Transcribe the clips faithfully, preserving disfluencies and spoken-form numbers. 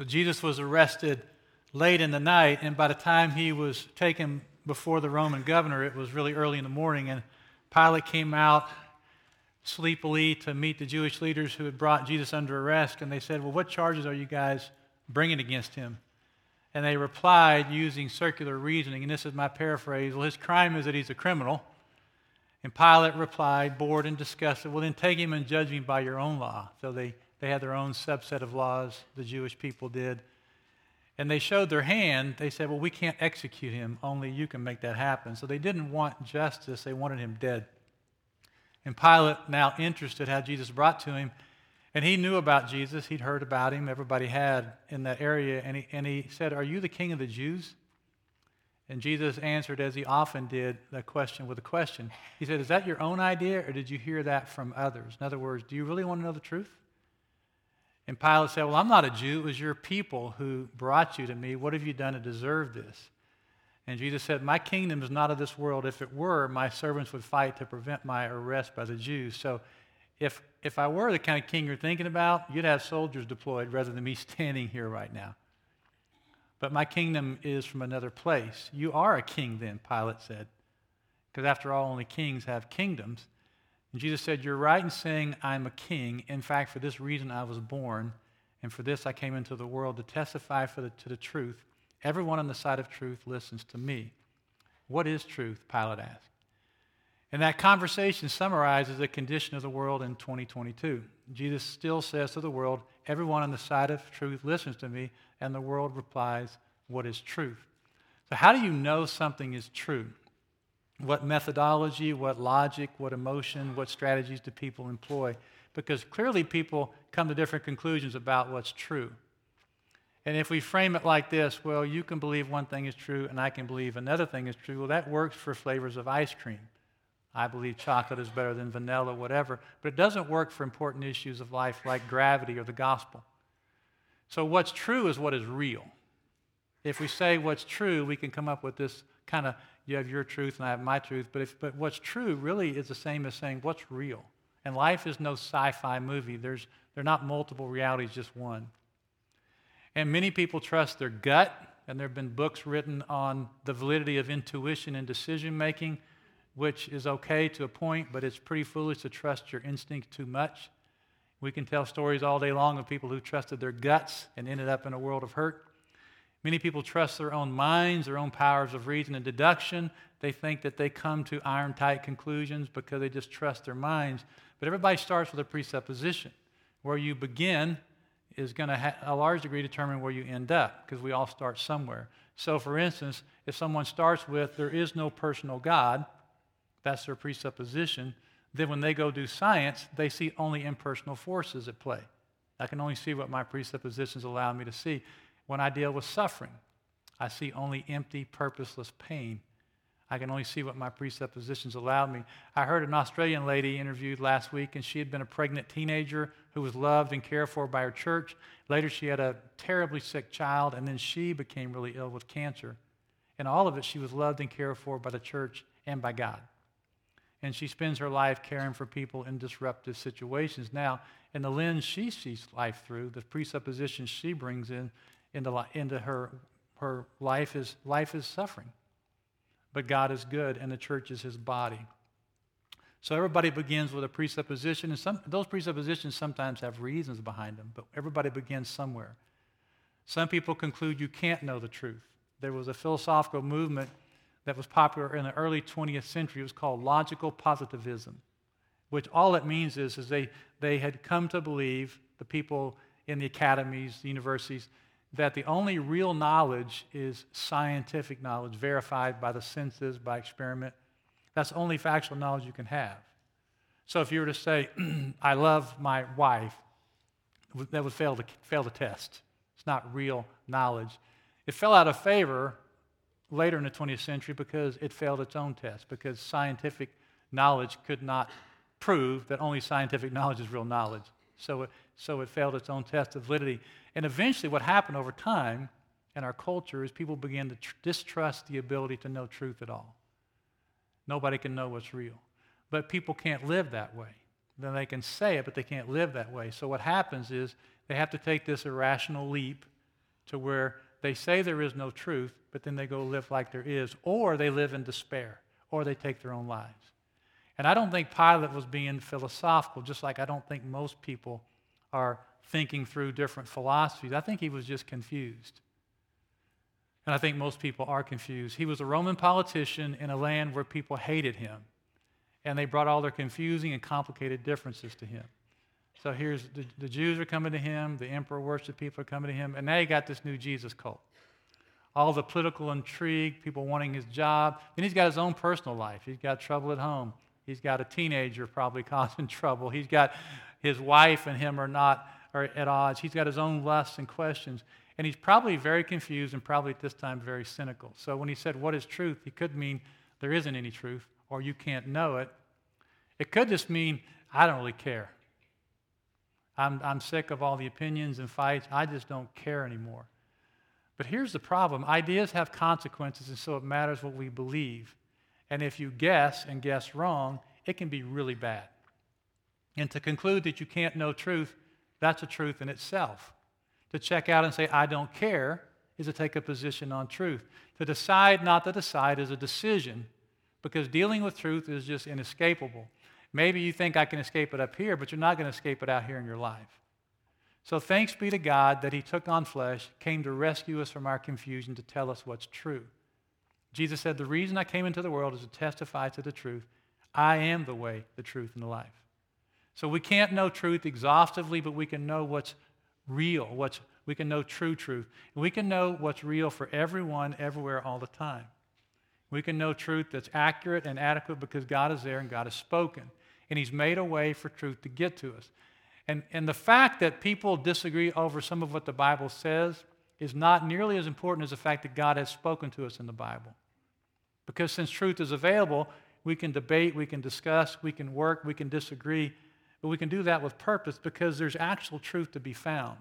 So Jesus was arrested late in the night, and by the time he was taken before the Roman governor, it was really early in the morning, and Pilate came out sleepily to meet the Jewish leaders who had brought Jesus under arrest, and they said, well, what charges are you guys bringing against him? And they replied using circular reasoning, and this is my paraphrase, well, his crime is that he's a criminal. And Pilate replied, bored and disgusted, well, then take him and judge him by your own law. So they, they had their own subset of laws, the Jewish people did. And they showed their hand. They said, well, we can't execute him. Only you can make that happen. So they didn't want justice. They wanted him dead. And Pilate, now interested, had Jesus brought to him. And he knew about Jesus. He'd heard about him. Everybody had in that area. And he, and he said, are you the king of the Jews? And Jesus answered, as he often did, the question with a question. He said, is that your own idea, or did you hear that from others? In other words, do you really want to know the truth? And Pilate said, well, I'm not a Jew. It was your people who brought you to me. What have you done to deserve this? And Jesus said, my kingdom is not of this world. If it were, my servants would fight to prevent my arrest by the Jews. So if, if I were the kind of king you're thinking about, you'd have soldiers deployed rather than me standing here right now. But my kingdom is from another place. You are a king then, Pilate said, because after all, only kings have kingdoms. And Jesus said, you're right in saying I'm a king. In fact, for this reason I was born, and for this I came into the world to testify for the, to the truth. Everyone on the side of truth listens to me. What is truth? Pilate asked. And that conversation summarizes the condition of the world in twenty twenty-two. Jesus still says to the world, everyone on the side of truth listens to me, and the world replies, what is truth? So how do you know something is true? What methodology, what logic, what emotion, what strategies do people employ? Because clearly people come to different conclusions about what's true. And if we frame it like this, well, you can believe one thing is true and I can believe another thing is true, well, that works for flavors of ice cream. I believe chocolate is better than vanilla, whatever. But it doesn't work for important issues of life like gravity or the gospel. So what's true is what is real. If we say what's true, we can come up with this kind of, you have your truth and I have my truth. But, if, but what's true really is the same as saying what's real. And life is no sci-fi movie. There's, they're not multiple realities, just one. And many people trust their gut, and there have been books written on the validity of intuition and decision-making, which is okay to a point, but it's pretty foolish to trust your instinct too much. We can tell stories all day long of people who trusted their guts and ended up in a world of hurt. Many people trust their own minds, their own powers of reason and deduction. They think that they come to iron-tight conclusions because they just trust their minds. But everybody starts with a presupposition. Where you begin is going to, ha- a large degree, determine where you end up, because we all start somewhere. So, for instance, if someone starts with, there is no personal God, that's their presupposition, then when they go do science, they see only impersonal forces at play. I can only see what my presuppositions allow me to see. When I deal with suffering, I see only empty, purposeless pain. I can only see what my presuppositions allow me. I heard an Australian lady interviewed last week, and she had been a pregnant teenager who was loved and cared for by her church. Later, she had a terribly sick child, and then she became really ill with cancer. And all of it, she was loved and cared for by the church and by God. And she spends her life caring for people in disruptive situations. Now, in the lens she sees life through, the presuppositions she brings in into, into her, her life is life is suffering. But God is good, and the church is his body. So everybody begins with a presupposition, and some, those presuppositions sometimes have reasons behind them, but everybody begins somewhere. Some people conclude you can't know the truth. There was a philosophical movement that was popular in the early twentieth century. It was called logical positivism, which all it means is, is they, they had come to believe, the people in the academies, the universities, that the only real knowledge is scientific knowledge, verified by the senses, by experiment. That's the only factual knowledge you can have. So if you were to say, I love my wife, that would fail the, fail the test. It's not real knowledge. It fell out of favor later in the twentieth century because it failed its own test, because scientific knowledge could not prove that only scientific knowledge is real knowledge. So it, so it failed its own test of validity. And eventually what happened over time in our culture is people began to tr- distrust the ability to know truth at all. Nobody can know what's real. But people can't live that way. Then they can say it, but they can't live that way. So what happens is they have to take this irrational leap to where they say there is no truth, but then they go live like there is, or they live in despair, or they take their own lives. And I don't think Pilate was being philosophical, just like I don't think most people are thinking through different philosophies. I think he was just confused. And I think most people are confused. He was a Roman politician in a land where people hated him, and they brought all their confusing and complicated differences to him. So here's the, the Jews are coming to him, the emperor worship people are coming to him, and now you got this new Jesus cult. All the political intrigue, people wanting his job. Then he's got his own personal life. He's got trouble at home. He's got a teenager probably causing trouble. He's got his wife and him are not are at odds. He's got his own lusts and questions. And he's probably very confused and probably at this time very cynical. So when he said, what is truth? He could mean there isn't any truth or you can't know it. It could just mean I don't really care. I'm, I'm sick of all the opinions and fights. I just don't care anymore. But here's the problem. Ideas have consequences, and so it matters what we believe. And if you guess and guess wrong, it can be really bad. And to conclude that you can't know truth, that's a truth in itself. To check out and say, I don't care, is to take a position on truth. To decide not to decide is a decision, because dealing with truth is just inescapable. Maybe you think I can escape it up here, but you're not going to escape it out here in your life. So thanks be to God that he took on flesh, came to rescue us from our confusion, to tell us what's true. Jesus said, the reason I came into the world is to testify to the truth. I am the way, the truth, and the life. So we can't know truth exhaustively, but we can know what's real, what's, we can know true truth. And we can know what's real for everyone, everywhere, all the time. We can know truth that's accurate and adequate because God is there and God has spoken. And he's made a way for truth to get to us. And, and the fact that people disagree over some of what the Bible says is not nearly as important as the fact that God has spoken to us in the Bible. Because since truth is available, we can debate, we can discuss, we can work, we can disagree, but we can do that with purpose because there's actual truth to be found.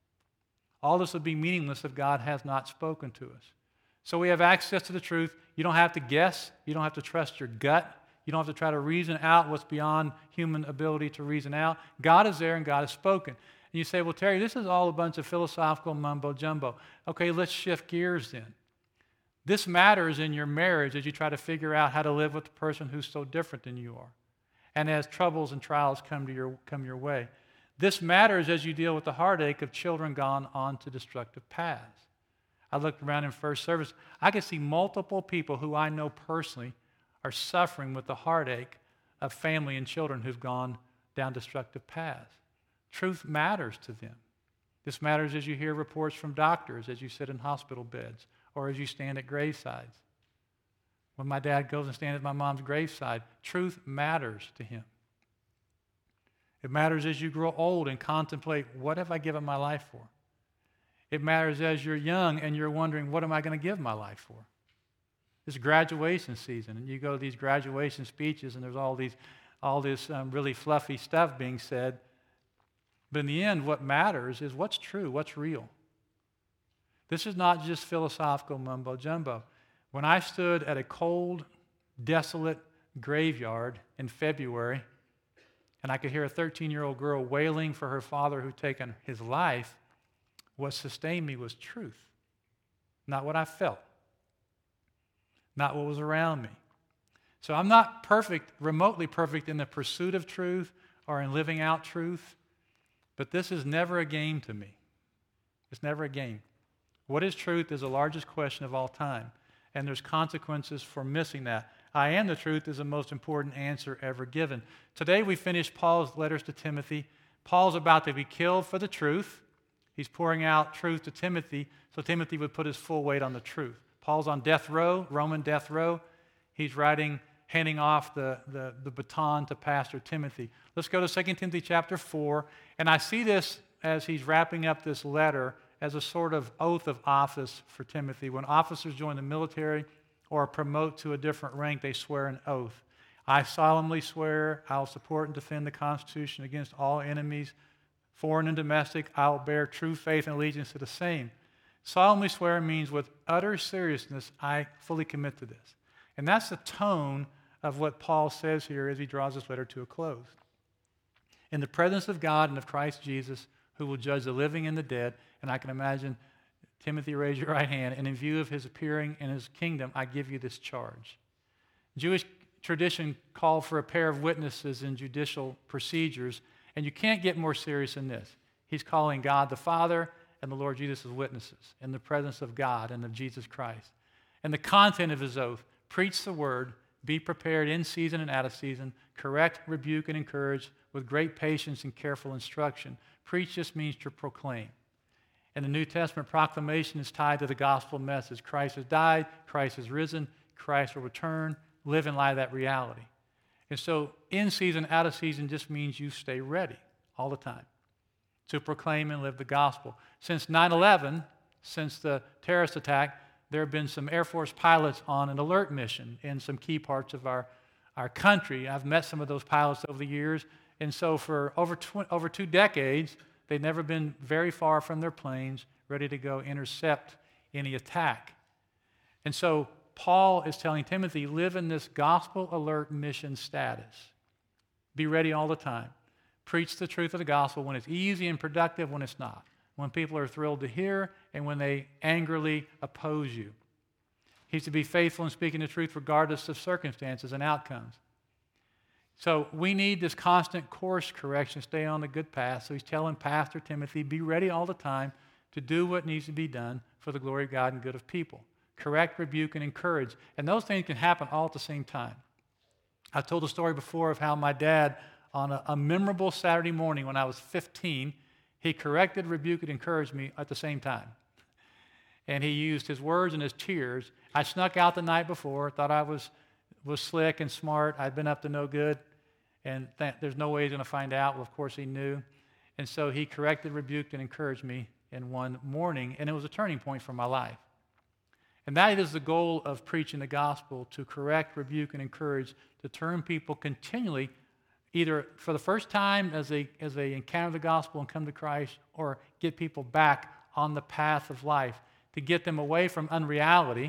All this would be meaningless if God has not spoken to us. So we have access to the truth. You don't have to guess. You don't have to trust your gut. You don't have to try to reason out what's beyond human ability to reason out. God is there and God has spoken. And you say, well, Terry, this is all a bunch of philosophical mumbo-jumbo. Okay, let's shift gears then. This matters in your marriage as you try to figure out how to live with the person who's so different than you are. And as troubles and trials come to your, come your way. This matters as you deal with the heartache of children gone on to destructive paths. I looked around in first service. I could see multiple people who I know personally are suffering with the heartache of family and children who've gone down destructive paths. Truth matters to them. This matters as you hear reports from doctors, as you sit in hospital beds, or as you stand at gravesides. When my dad goes and stands at my mom's graveside, truth matters to him. It matters as you grow old and contemplate, what have I given my life for? It matters as you're young and you're wondering, what am I going to give my life for? It's graduation season, and you go to these graduation speeches, and there's all these, all this um, really fluffy stuff being said. But in the end, what matters is what's true, what's real. This is not just philosophical mumbo-jumbo. When I stood at a cold, desolate graveyard in February, and I could hear a thirteen-year-old girl wailing for her father who'd taken his life, what sustained me was truth, not what I felt, not what was around me. So I'm not perfect, remotely perfect in the pursuit of truth or in living out truth, but this is never a game to me. It's never a game. What is truth is the largest question of all time, and there's consequences for missing that. I am the truth is the most important answer ever given. Today we finished Paul's letters to Timothy. Paul's about to be killed for the truth. He's pouring out truth to Timothy, so Timothy would put his full weight on the truth. Paul's on death row, Roman death row. He's writing, handing off the, the, the baton to Pastor Timothy. Let's go to Second Timothy chapter four, and I see this as he's wrapping up this letter as a sort of oath of office for Timothy. When officers join the military or promote to a different rank, they swear an oath. I solemnly swear I will support and defend the Constitution against all enemies, foreign and domestic. I will bear true faith and allegiance to the same. Solemnly swear means with utter seriousness, I fully commit to this. And that's the tone of what Paul says here as he draws this letter to a close. In the presence of God and of Christ Jesus, who will judge the living and the dead, and I can imagine Timothy, raise your right hand, and in view of his appearing in his kingdom, I give you this charge. Jewish tradition called for a pair of witnesses in judicial procedures, and you can't get more serious than this. He's calling God the Father and the Lord Jesus as witnesses in the presence of God and of Jesus Christ. And the content of his oath: preach the word, be prepared in season and out of season, correct, rebuke, and encourage with great patience and careful instruction. Preach just means to proclaim. In the New Testament, proclamation is tied to the gospel message. Christ has died, Christ has risen, Christ will return. Live in light of that reality. And so in season, out of season just means you stay ready all the time to proclaim and live the gospel. Since nine eleven, since the terrorist attack, there have been some Air Force pilots on an alert mission in some key parts of our, our country. I've met some of those pilots over the years. And so for over, tw- over two decades, they've never been very far from their planes, ready to go intercept any attack. And so Paul is telling Timothy, live in this gospel alert mission status. Be ready all the time. Preach the truth of the gospel when it's easy and productive, when it's not. When people are thrilled to hear and when they angrily oppose you. He's to be faithful in speaking the truth regardless of circumstances and outcomes. So we need this constant course correction, stay on the good path. So he's telling Pastor Timothy, be ready all the time to do what needs to be done for the glory of God and good of people. Correct, rebuke, and encourage. And those things can happen all at the same time. I told a story before of how my dad, on a, a memorable Saturday morning when I was fifteen, he corrected, rebuked, and encouraged me at the same time. And he used his words and his tears. I snuck out the night before, thought I was, was slick and smart. I'd been up to no good, and th- there's no way he's going to find out. Well, of course he knew. And so he corrected, rebuked, and encouraged me in one morning, and it was a turning point for my life. And that is the goal of preaching the gospel, to correct, rebuke, and encourage, to turn people continually, either for the first time as they, as they encounter the gospel and come to Christ, or get people back on the path of life, to get them away from unreality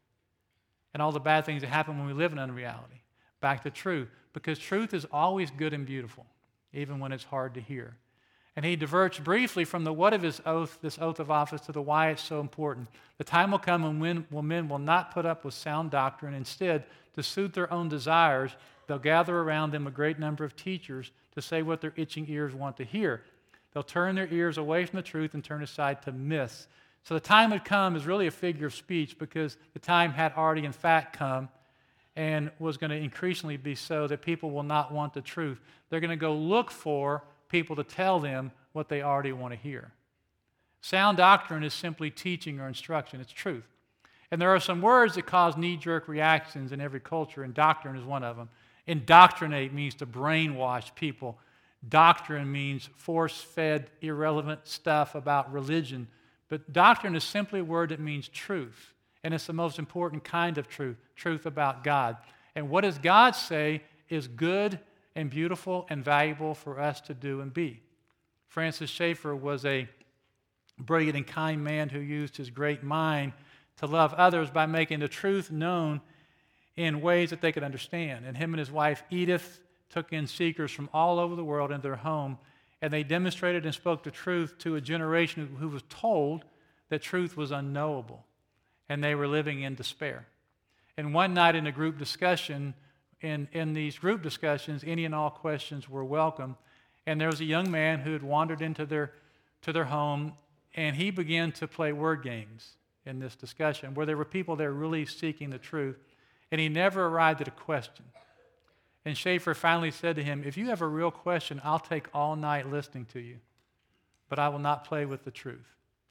and all the bad things that happen when we live in unreality, back to truth. Because truth is always good and beautiful, even when it's hard to hear. And he diverts briefly from the what of his oath, this oath of office, to the why it's so important. The time will come when men, when men will not put up with sound doctrine. Instead, to suit their own desires, they'll gather around them a great number of teachers to say what their itching ears want to hear. They'll turn their ears away from the truth and turn aside to myths. So the time had come is really a figure of speech, because the time had already in fact come and was going to increasingly be so that people will not want the truth. They're going to go look for people to tell them what they already want to hear. Sound doctrine is simply teaching or instruction. It's truth. And there are some words that cause knee-jerk reactions in every culture, and doctrine is one of them. Indoctrinate means to brainwash people. Doctrine means force-fed, irrelevant stuff about religion. But doctrine is simply a word that means truth. And it's the most important kind of truth, truth about God. And what does God say is good and beautiful and valuable for us to do and be. Francis Schaeffer was a brilliant and kind man who used his great mind to love others by making the truth known in ways that they could understand. And him and his wife Edith took in seekers from all over the world into their home, and they demonstrated and spoke the truth to a generation who was told that truth was unknowable, and they were living in despair. And one night in a group discussion, In, in these group discussions, any and all questions were welcome. And there was a young man who had wandered into their, to their home, and he began to play word games in this discussion, where there were people there really seeking the truth, and he never arrived at a question. And Schaeffer finally said to him, if you have a real question, I'll take all night listening to you, but I will not play with the truth.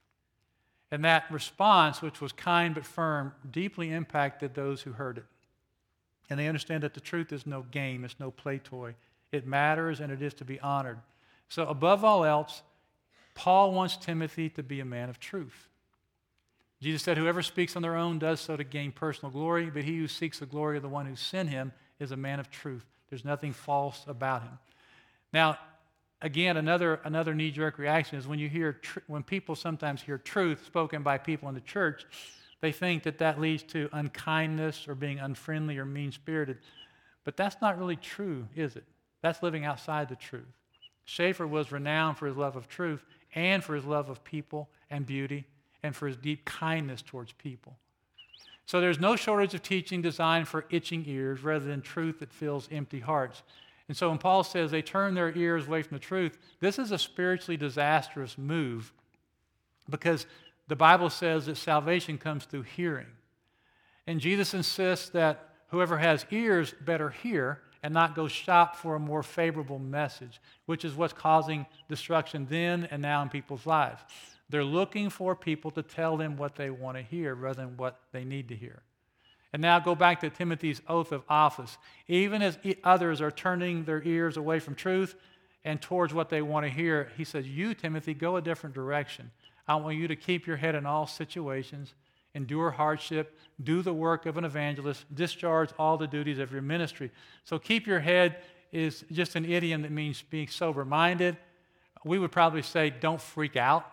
And that response, which was kind but firm, deeply impacted those who heard it. And they understand that the truth is no game, it's no play toy. It matters, and it is to be honored. So above all else, Paul wants Timothy to be a man of truth. Jesus said, whoever speaks on their own does so to gain personal glory, but he who seeks the glory of the one who sent him is a man of truth. There's nothing false about him. Now, again, another, another knee-jerk reaction is when you hear, tr- when people sometimes hear truth spoken by people in the church, they think that that leads to unkindness or being unfriendly or mean-spirited. But that's not really true, is it? That's living outside the truth. Schaeffer was renowned for his love of truth and for his love of people and beauty and for his deep kindness towards people. So there's no shortage of teaching designed for itching ears rather than truth that fills empty hearts. And so when Paul says they turn their ears away from the truth, this is a spiritually disastrous move because the Bible says that salvation comes through hearing. And Jesus insists that whoever has ears better hear and not go shop for a more favorable message, which is what's causing destruction then and now in people's lives. They're looking for people to tell them what they want to hear rather than what they need to hear. And now go back to Timothy's oath of office. Even as others are turning their ears away from truth and towards what they want to hear, he says, you, Timothy, go a different direction. I want you to keep your head in all situations, endure hardship, do the work of an evangelist, discharge all the duties of your ministry. So keep your head is just an idiom that means being sober-minded. We would probably say don't freak out.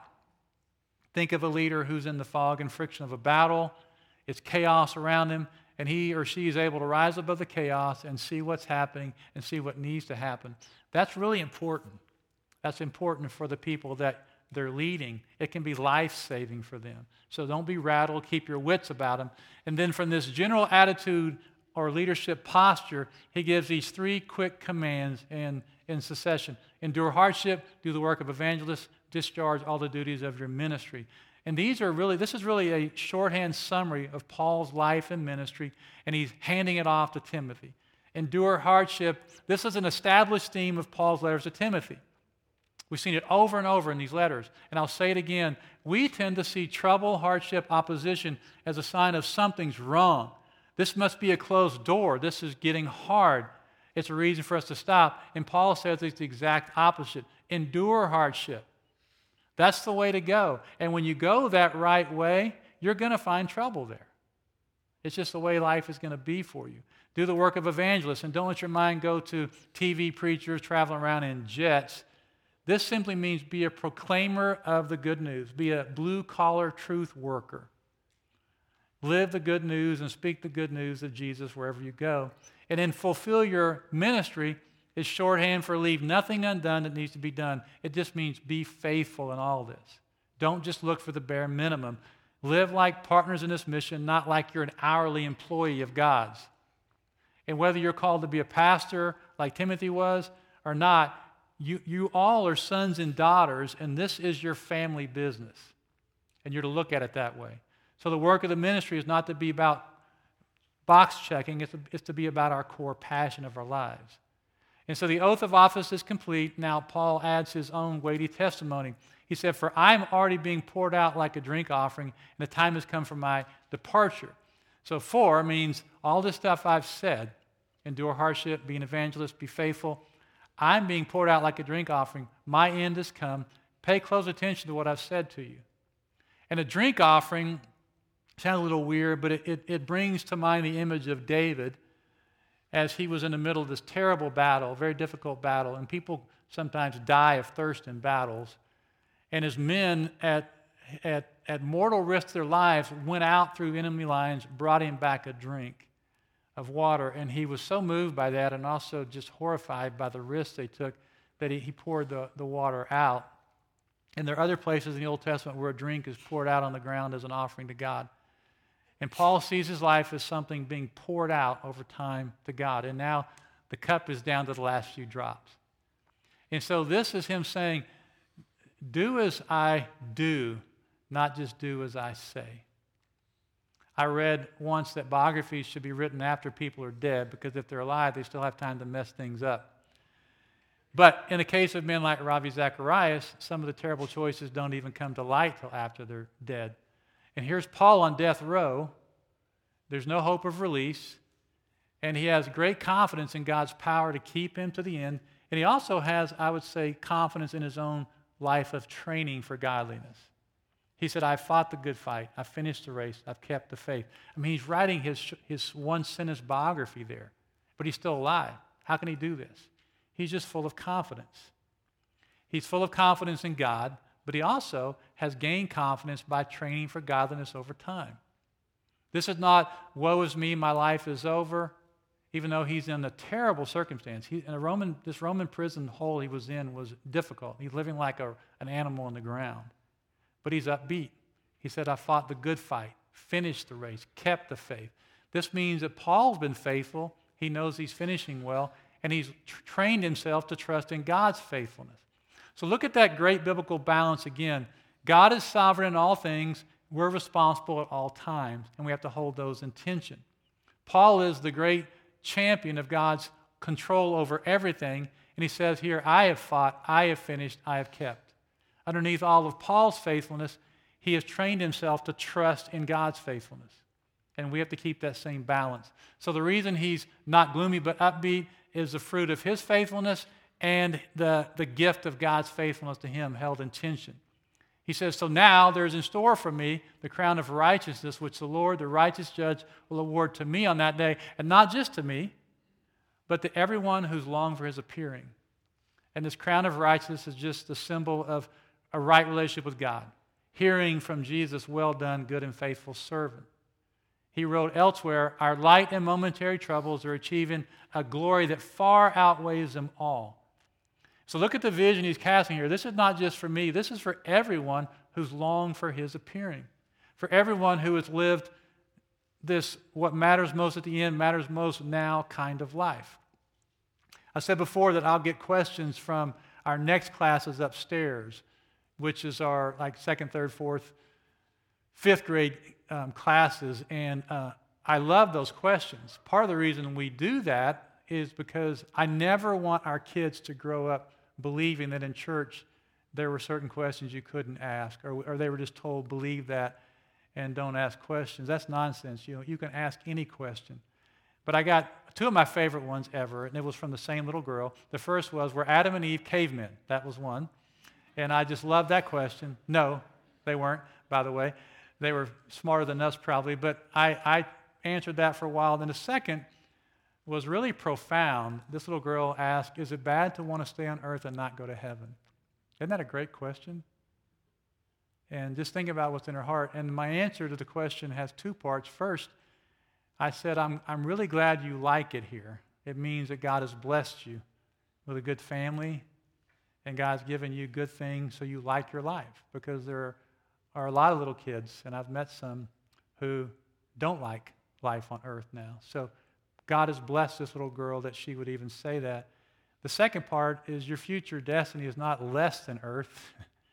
Think of a leader who's in the fog and friction of a battle. It's chaos around him, and he or she is able to rise above the chaos and see what's happening and see what needs to happen. That's really important. That's important for the people that they're leading. It can be life-saving for them. So don't be rattled. Keep your wits about them. And then from this general attitude or leadership posture, he gives these three quick commands in, in succession. Endure hardship, do the work of evangelists, discharge all the duties of your ministry. And these are really, this is really a shorthand summary of Paul's life and ministry, and he's handing it off to Timothy. Endure hardship. This is an established theme of Paul's letters to Timothy. We've seen it over and over in these letters. And I'll say it again. We tend to see trouble, hardship, opposition as a sign of something's wrong. This must be a closed door. This is getting hard. It's a reason for us to stop. And Paul says it's the exact opposite. Endure hardship. That's the way to go. And when you go that right way, you're going to find trouble there. It's just the way life is going to be for you. Do the work of evangelists, and don't let your mind go to T V preachers traveling around in jets. This simply means be a proclaimer of the good news. Be a blue-collar truth worker. Live the good news and speak the good news of Jesus wherever you go. And then fulfill your ministry is shorthand for leave nothing undone that needs to be done. It just means be faithful in all this. Don't just look for the bare minimum. Live like partners in this mission, not like you're an hourly employee of God's. And whether you're called to be a pastor like Timothy was or not, you, you all are sons and daughters, and this is your family business. And you're to look at it that way. So the work of the ministry is not to be about box checking, it's to, it's to be about our core passion of our lives. And so the oath of office is complete. Now Paul adds his own weighty testimony. He said, for I am already being poured out like a drink offering, and the time has come for my departure. So for means all this stuff I've said, endure hardship, be an evangelist, be faithful. I'm being poured out like a drink offering. My end has come. Pay close attention to what I've said to you. And a drink offering sounds a little weird, but it, it, it brings to mind the image of David as he was in the middle of this terrible battle, very difficult battle, and people sometimes die of thirst in battles. And his men, at, at, at mortal risk to their lives, went out through enemy lines, brought him back a drink of water. And he was so moved by that and also just horrified by the risks they took that he, he poured the, the water out. And there are other places in the Old Testament where a drink is poured out on the ground as an offering to God. And Paul sees his life as something being poured out over time to God. And now the cup is down to the last few drops. And so this is him saying, do as I do, not just do as I say. I read once that biographies should be written after people are dead because if they're alive, they still have time to mess things up. But in the case of men like Ravi Zacharias, some of the terrible choices don't even come to light till after they're dead. And here's Paul on death row. There's no hope of release. And he has great confidence in God's power to keep him to the end. And he also has, I would say, confidence in his own life of training for godliness. He said, I've fought the good fight. I've finished the race. I've kept the faith. I mean, he's writing his, his one-sentence biography there. But he's still alive. How can he do this? He's just full of confidence. He's full of confidence in God, but he also has gained confidence by training for godliness over time. This is not, woe is me, my life is over, even though he's in a terrible circumstance. He, in a Roman, this Roman prison hole he was in was difficult. He's living like a, an animal on the ground. But he's upbeat. He said, I fought the good fight, finished the race, kept the faith. This means that Paul's been faithful. He knows he's finishing well, and he's tr- trained himself to trust in God's faithfulness. So look at that great biblical balance again. God is sovereign in all things. We're responsible at all times, and we have to hold those in tension. Paul is the great champion of God's control over everything, and he says here, I have fought, I have finished, I have kept. Underneath all of Paul's faithfulness, he has trained himself to trust in God's faithfulness. And we have to keep that same balance. So the reason he's not gloomy but upbeat is the fruit of his faithfulness and the, the gift of God's faithfulness to him held in tension. He says, so now there is in store for me the crown of righteousness, which the Lord, the righteous judge, will award to me on that day. And not just to me, but to everyone who's longed for his appearing. And this crown of righteousness is just the symbol of a right relationship with God. Hearing from Jesus, well done, good and faithful servant. He wrote elsewhere, our light and momentary troubles are achieving a glory that far outweighs them all. So look at the vision he's casting here. This is not just for me. This is for everyone who's longed for his appearing. For everyone who has lived this, what matters most at the end, matters most now kind of life. I said before that I'll get questions from our next classes upstairs, which is our like second, third, fourth, fifth grade um, classes. And uh, I love those questions. Part of the reason we do that is because I never want our kids to grow up believing that in church there were certain questions you couldn't ask, or, or they were just told, believe that and don't ask questions. That's nonsense. You know, you can ask any question. But I got two of my favorite ones ever, and it was from the same little girl. The first was, were Adam and Eve cavemen? That was one. And I just loved that question. No, they weren't, by the way. They were smarter than us probably, but I, I answered that for a while. Then the second was really profound. This little girl asked, is it bad to want to stay on earth and not go to heaven? Isn't that a great question? And just think about what's in her heart. And my answer to the question has two parts. First, I said, I'm, I'm really glad you like it here. It means that God has blessed you with a good family, and God's given you good things so you like your life. Because there are a lot of little kids, and I've met some, who don't like life on earth now. So God has blessed this little girl that she would even say that. The second part is your future destiny is not less than earth,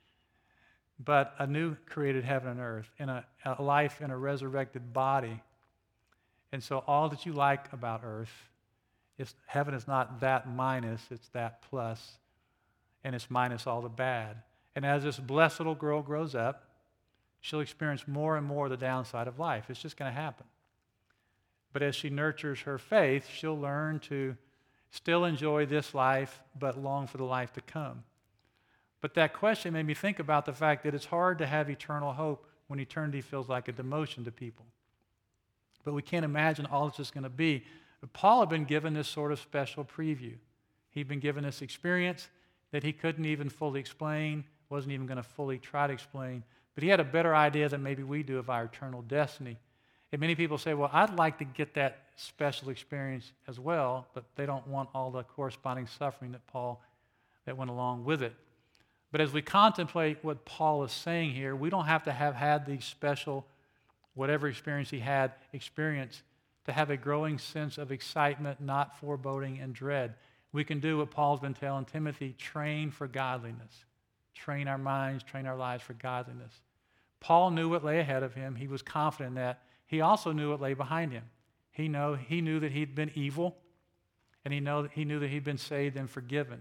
but a new created heaven and earth, in a, a life in a resurrected body. And so all that you like about earth, is, heaven is not that minus, it's that plus, and it's minus all the bad. And as this blessed little girl grows up, she'll experience more and more the downside of life. It's just going to happen. But as she nurtures her faith, she'll learn to still enjoy this life, but long for the life to come. But that question made me think about the fact that it's hard to have eternal hope when eternity feels like a demotion to people. But we can't imagine all it's just going to be. But Paul had been given this sort of special preview. He'd been given this experience that he couldn't even fully explain, wasn't even going to fully try to explain. But he had a better idea than maybe we do of our eternal destiny. And many people say, well, I'd like to get that special experience as well, but they don't want all the corresponding suffering that Paul, that went along with it. But as we contemplate what Paul is saying here, we don't have to have had the special, whatever experience he had, experience to have a growing sense of excitement, not foreboding and dread. We can do what Paul's been telling Timothy, train for godliness. Train our minds, train our lives for godliness. Paul knew what lay ahead of him. He was confident in that. He also knew what lay behind him. He, know, he knew that he'd been evil, and he, know, he knew that he'd been saved and forgiven.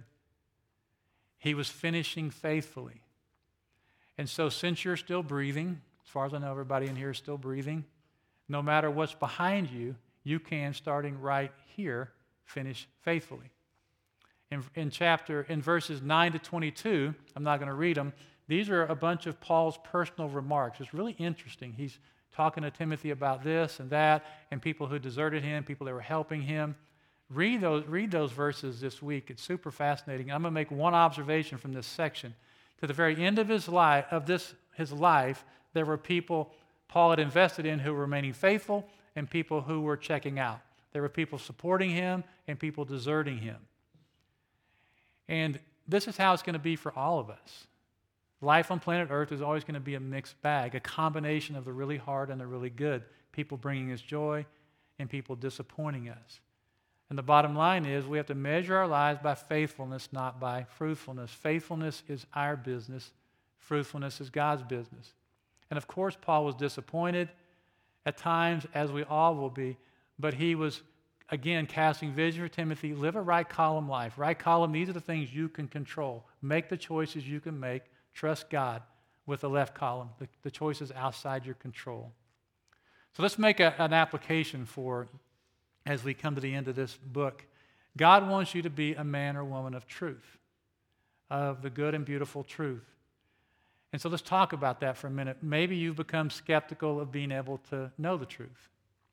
He was finishing faithfully. And so since you're still breathing, as far as I know, everybody in here is still breathing, no matter what's behind you, you can, starting right here, finish faithfully. In, in chapter, in verses nine to twenty-two, I'm not going to read them, these are a bunch of Paul's personal remarks. It's really interesting. He's talking to Timothy about this and that, and people who deserted him, people that were helping him. Read those, read those verses this week. It's super fascinating. I'm going to make one observation from this section. To the very end of his life, of this his life, there were people Paul had invested in who were remaining faithful and people who were checking out. There were people supporting him and people deserting him. And this is how it's going to be for all of us. Life on planet Earth is always going to be a mixed bag, a combination of the really hard and the really good, people bringing us joy and people disappointing us. And the bottom line is we have to measure our lives by faithfulness, not by fruitfulness. Faithfulness is our business. Fruitfulness is God's business. And of course, Paul was disappointed at times, as we all will be, but he was, again, casting vision for Timothy. Live a right column life. Right column, these are the things you can control. Make the choices you can make. Trust God with the left column, the, the choices outside your control. So let's make a, an application for, as we come to the end of this book. God wants you to be a man or woman of truth, of the good and beautiful truth. And so let's talk about that for a minute. Maybe you've become skeptical of being able to know the truth.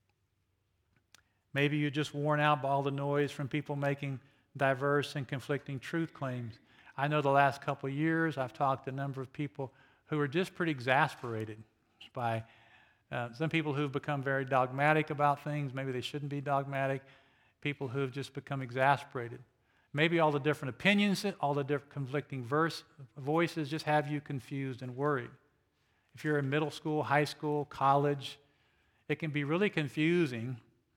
Maybe you're just worn out by all the noise from people making diverse and conflicting truth claims. I know the last couple of years I've talked to a number of people who are just pretty exasperated by uh, some people who've become very dogmatic about things. Maybe they shouldn't be dogmatic. People who've just become exasperated. Maybe all the different opinions, all the different conflicting verse, voices just have you confused and worried. If you're in middle school, high school, college, it can be really confusing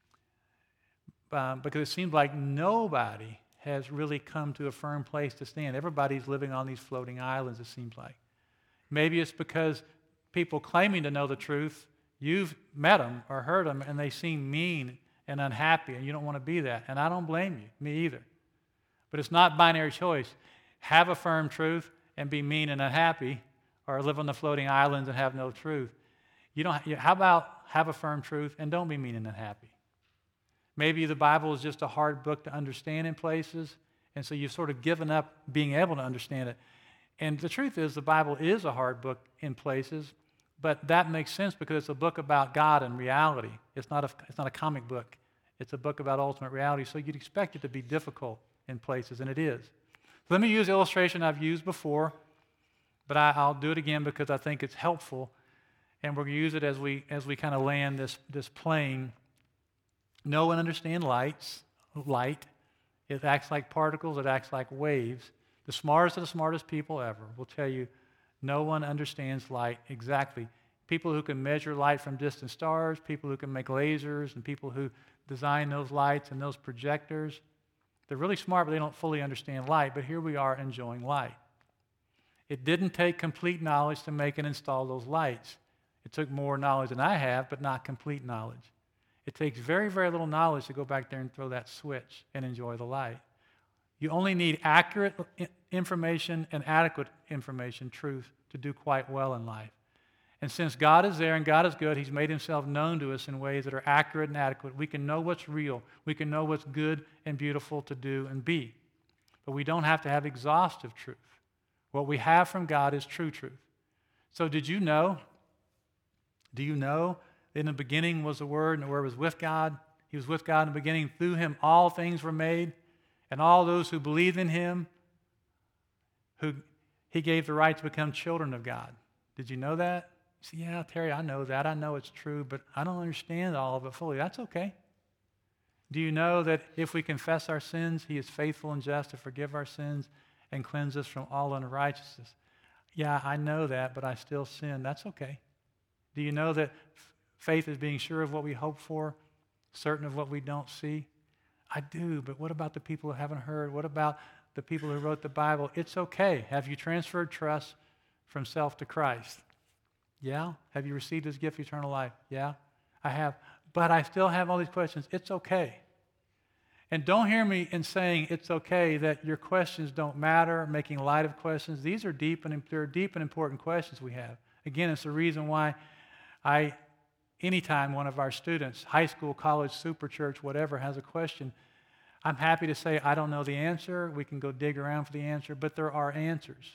um, because it seems like nobody has really come to a firm place to stand. Everybody's living on these floating islands, it seems like. Maybe it's because people claiming to know the truth, you've met them or heard them, and they seem mean and unhappy, and you don't want to be that. And I don't blame you, me either. But it's not binary choice. Have a firm truth and be mean and unhappy, or live on the floating islands and have no truth. You don't. How about have a firm truth and don't be mean and unhappy? Maybe the Bible is just a hard book to understand in places, and so you've sort of given up being able to understand it. And the truth is, the Bible is a hard book in places, but that makes sense because it's a book about God and reality. It's not a, it's not a comic book. It's a book about ultimate reality, so you'd expect it to be difficult in places, and it is. Let me use the illustration I've used before, but I, I'll do it again because I think it's helpful, and we'll use it as we as we kind of land this, this plane. Know and understand lights, light. It acts like particles. It acts like waves. The smartest of the smartest people ever will tell you no one understands light exactly. People who can measure light from distant stars, people who can make lasers, and people who design those lights and those projectors, they're really smart, but they don't fully understand light. But here we are enjoying light. It didn't take complete knowledge to make and install those lights. It took more knowledge than I have, but not complete knowledge. It takes very, very little knowledge to go back there and throw that switch and enjoy the light. You only need accurate information and adequate information, truth, to do quite well in life. And since God is there and God is good, He's made Himself known to us in ways that are accurate and adequate. We can know what's real. We can know what's good and beautiful to do and be. But we don't have to have exhaustive truth. What we have from God is true truth. So did you know? Do you know? In the beginning was the Word, and the Word was with God. He was with God in the beginning. Through Him all things were made, and all those who believe in Him, who He gave the right to become children of God. Did you know that? You say, yeah, Terry, I know that. I know it's true, but I don't understand all of it fully. That's okay. Do you know that if we confess our sins, He is faithful and just to forgive our sins and cleanse us from all unrighteousness? Yeah, I know that, but I still sin. That's okay. Do you know that faith is being sure of what we hope for, certain of what we don't see? I do, but what about the people who haven't heard? What about the people who wrote the Bible? It's okay. Have you transferred trust from self to Christ? Yeah. Have you received His gift of eternal life? Yeah, I have. But I still have all these questions. It's okay. And don't hear me in saying it's okay that your questions don't matter, making light of questions. These are deep and they're deep and important questions we have. Again, it's the reason why I, anytime one of our students, high school, college, super church, whatever, has a question, I'm happy to say I don't know the answer. We can go dig around for the answer, but there are answers.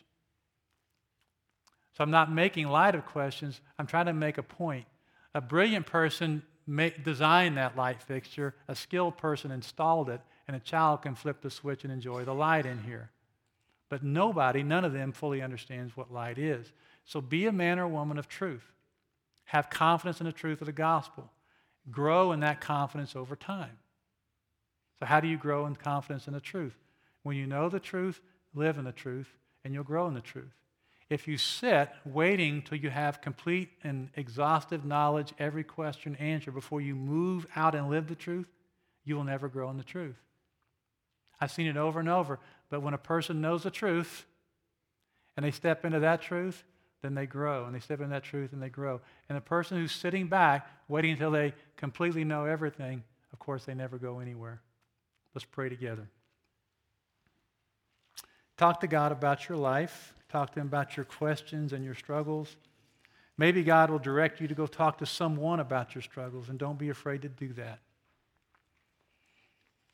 So I'm not making light of questions. I'm trying to make a point. A brilliant person make, designed that light fixture. A skilled person installed it, and a child can flip the switch and enjoy the light in here. But nobody, none of them fully understands what light is. So be a man or woman of truth. Have confidence in the truth of the gospel. Grow in that confidence over time. So how do you grow in confidence in the truth? When you know the truth, live in the truth, and you'll grow in the truth. If you sit waiting till you have complete and exhaustive knowledge, every question answered before you move out and live the truth, you will never grow in the truth. I've seen it over and over. But when a person knows the truth and they step into that truth, then they grow. And they step into that truth and they grow. And the person who's sitting back, waiting until they completely know everything, of course, they never go anywhere. Let's pray together. Talk to God about your life. Talk to Him about your questions and your struggles. Maybe God will direct you to go talk to someone about your struggles, and don't be afraid to do that.